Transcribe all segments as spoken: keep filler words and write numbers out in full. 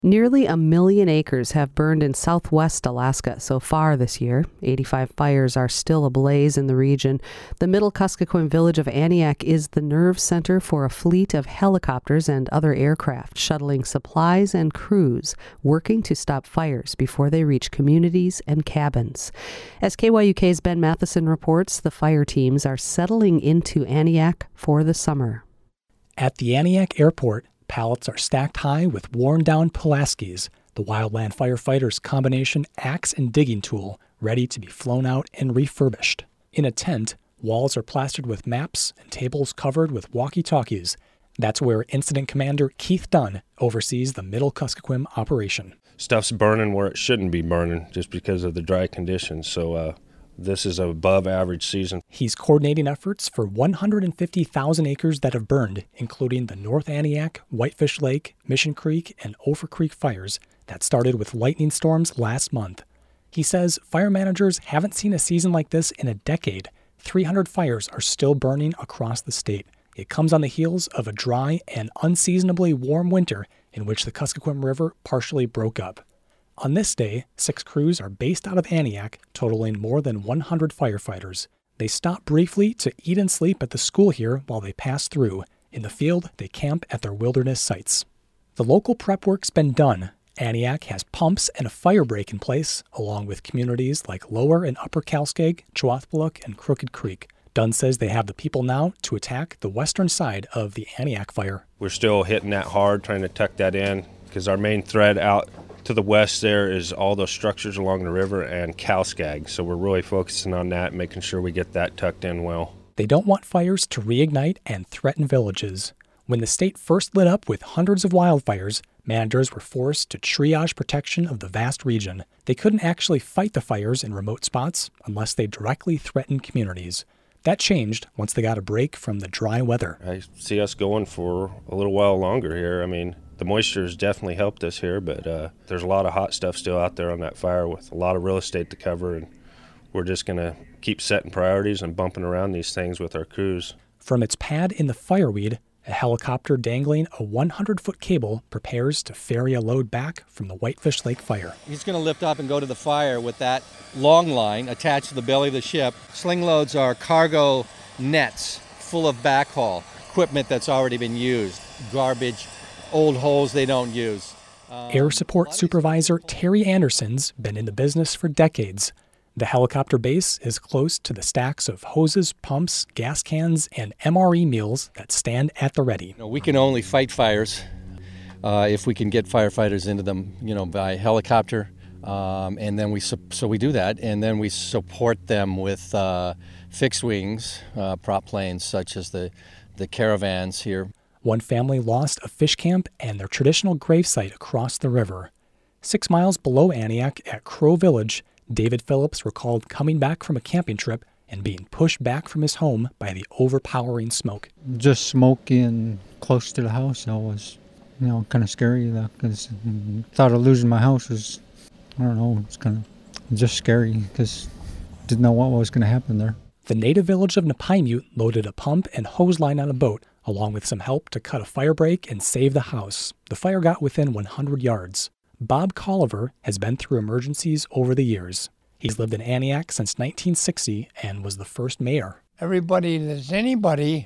Nearly a million acres have burned in southwest Alaska so far this year. eighty-five fires are still ablaze in the region. The Middle Kuskokwim village of Aniak is the nerve center for a fleet of helicopters and other aircraft shuttling supplies and crews working to stop fires before they reach communities and cabins. As K Y U K's Ben Matheson reports, the fire teams are settling into Aniak for the summer. At the Aniak airport, pallets are stacked high with worn-down Pulaskis, the wildland firefighters' combination axe and digging tool, ready to be flown out and refurbished. In a tent, walls are plastered with maps and tables covered with walkie-talkies. That's where Incident Commander Keith Dunn oversees the Middle Kuskokwim operation. Stuff's burning where it shouldn't be burning just because of the dry conditions, so uh, this is an above-average season. He's coordinating efforts for one hundred fifty thousand acres that have burned, including the North Aniak, Whitefish Lake, Mission Creek, and Ophir Creek fires that started with lightning storms last month. He says fire managers haven't seen a season like this in a decade. three hundred fires are still burning across the state. It comes on the heels of a dry and unseasonably warm winter in which the Kuskokwim River partially broke up. On this day, six crews are based out of Aniak, totaling more than one hundred firefighters. They stop briefly to eat and sleep at the school here while they pass through. In the field, they camp at their wilderness sites. The local prep work's been done. Aniak has pumps and a fire break in place, along with communities like Lower and Upper Kalskag, Chwathpaluk, and Crooked Creek. Dunn says they have the people now to attack the western side of the Aniak fire. We're still hitting that hard, trying to tuck that in, because our main thread out to the west there is all those structures along the river and Kalskag, so we're really focusing on that, making sure we get that tucked in well. They don't want fires to reignite and threaten villages. When the state first lit up with hundreds of wildfires, managers were forced to triage protection of the vast region. They couldn't actually fight the fires in remote spots unless they directly threatened communities. That changed once they got a break from the dry weather. I see us going for a little while longer here. I mean, the moisture has definitely helped us here, but uh, there's a lot of hot stuff still out there on that fire with a lot of real estate to cover, and we're just going to keep setting priorities and bumping around these things with our crews. From its pad in the fireweed, a helicopter dangling a one hundred foot cable prepares to ferry a load back from the Whitefish Lake fire. He's going to lift up and go to the fire with that long line attached to the belly of the ship. Sling loads are cargo nets full of backhaul, equipment that's already been used, garbage, old holes they don't use. Um, Air Support Supervisor Terry Anderson's been in the business for decades. The helicopter base is close to the stacks of hoses, pumps, gas cans, and M R E meals that stand at the ready. You know, we can only fight fires uh, if we can get firefighters into them, you know, by helicopter, um, and then we su- so we do that, and then we support them with uh, fixed wings, uh, prop planes such as the the caravans here. One family lost a fish camp and their traditional gravesite across the river. Six miles below Aniak at Crow Village, David Phillips recalled coming back from a camping trip and being pushed back from his home by the overpowering smoke. Just smoking close to the house, that was, you know, kind of scary, because thought of losing my house was, I don't know, it's kind of just scary because didn't know what was going to happen there. The native village of Napaimute loaded a pump and hose line on a boat, along with some help to cut a fire break and save the house. The fire got within one hundred yards. Bob Colliver has been through emergencies over the years. He's lived in Aniak since nineteen sixty and was the first mayor. Everybody that's anybody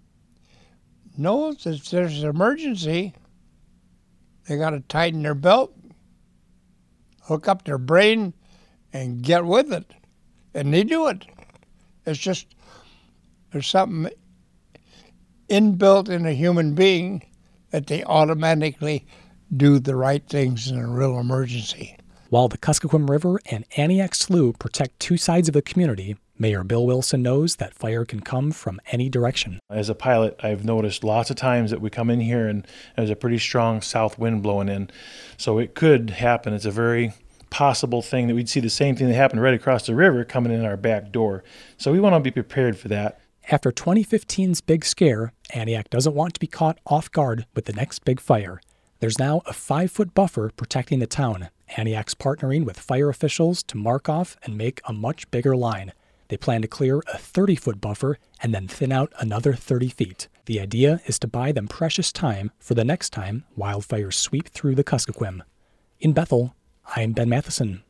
knows that there's an emergency. They got to tighten their belt, hook up their brain, and get with it. And they do it. It's just, there's something inbuilt in a human being that they automatically do the right things in a real emergency. While the Kuskokwim River and Aniak Slough protect two sides of the community, Mayor Bill Wilson knows that fire can come from any direction. As a pilot, I've noticed lots of times that we come in here and there's a pretty strong south wind blowing in. So it could happen. It's a very possible thing that we'd see the same thing that happened right across the river coming in our back door. So we want to be prepared for that. After twenty fifteen's big scare, Aniak doesn't want to be caught off guard with the next big fire. There's now a five-foot buffer protecting the town. Aniak's partnering with fire officials to mark off and make a much bigger line. They plan to clear a thirty-foot buffer and then thin out another thirty feet. The idea is to buy them precious time for the next time wildfires sweep through the Kuskokwim. In Bethel, I'm Ben Matheson.